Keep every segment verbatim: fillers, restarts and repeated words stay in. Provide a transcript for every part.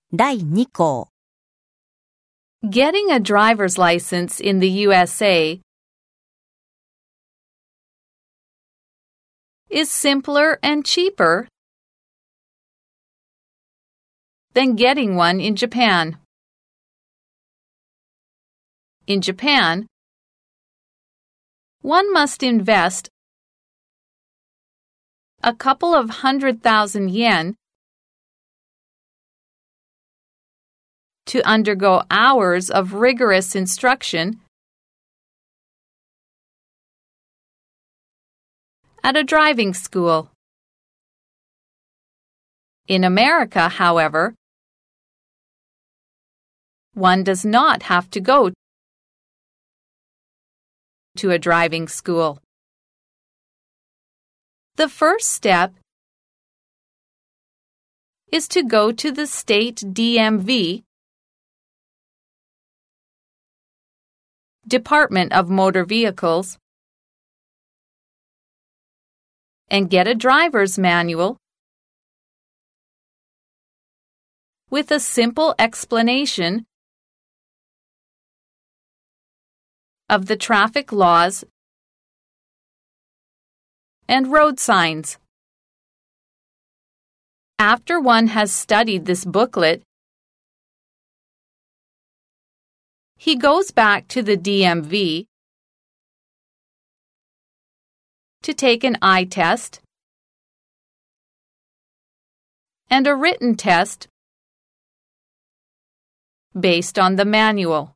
だいにこう Getting a driver's license in the U S A is simpler and cheaper than getting one in Japan. In Japan, one must invest a couple of hundred thousand yen to undergo hours of rigorous instruction at a driving school. In America, however, one does not have to go to a driving school. The first step is to go to the state D M V, Department of Motor Vehicles, and get a driver's manual with a simple explanation of the traffic laws and road signs. After one has studied this booklet, he goes back to the D M V to take an eye test and a written test based on the manual.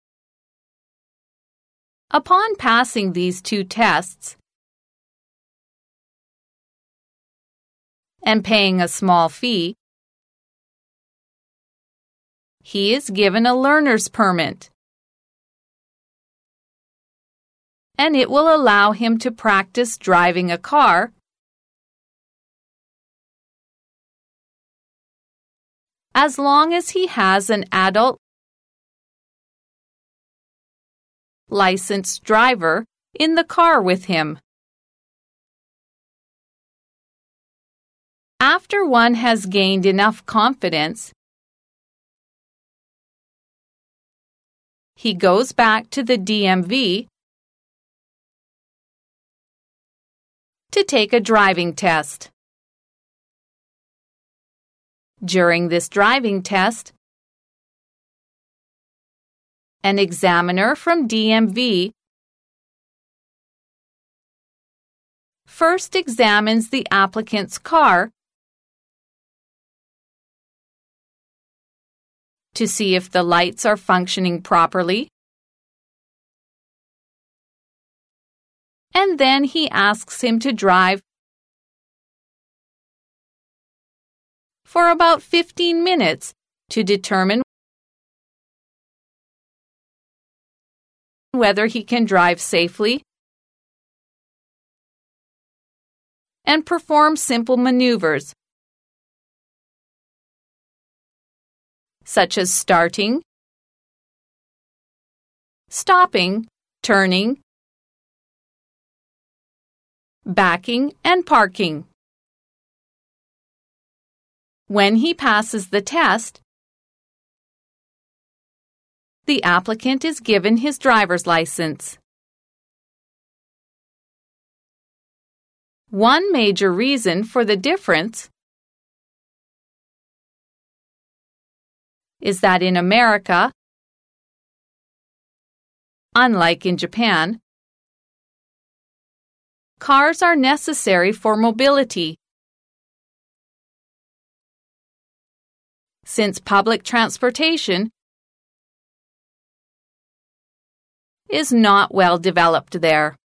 Upon passing these two tests and paying a small fee, he is given a learner's permit, and it will allow him to practice driving a car as long as he has an adult licensed driver in the car with him. After one has gained enough confidence, he goes back to the D M V to take a driving test. During this driving test, an examiner from D M V first examines the applicant's car to see if the lights are functioning properly, and then he asks him to drive for about fifteen minutes to determine whether he can drive safely and perform simple maneuvers such as starting, stopping, turning, backing, and parking. When he passes the test, the applicant is given his driver's license. One major reason for the difference is that in America, unlike in Japan, cars are necessary for mobility. Since public transportation is not well developed there.